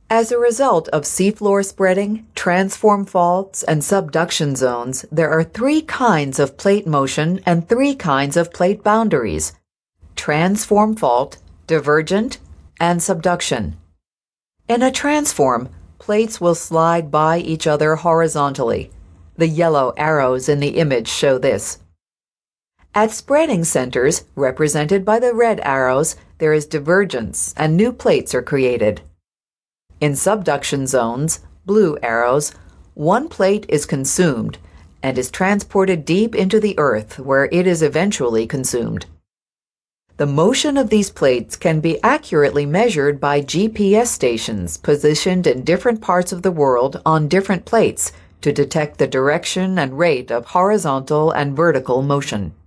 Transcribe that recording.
As a result of seafloor spreading, transform faults, and subduction zones, there are three kinds of plate motion and three kinds of plate boundaries: transform fault, divergent, and subduction. In a transform, plates will slide by each other horizontally. The yellow arrows in the image show this. At spreading centers, represented by the red arrows, there is divergence and new plates are created. In subduction zones, blue arrows, one plate is consumed and is transported deep into the earth where it is eventually consumed. The motion of these plates can be accurately measured by GPS stations positioned in different parts of the world on different plates to detect the direction and rate of horizontal and vertical motion.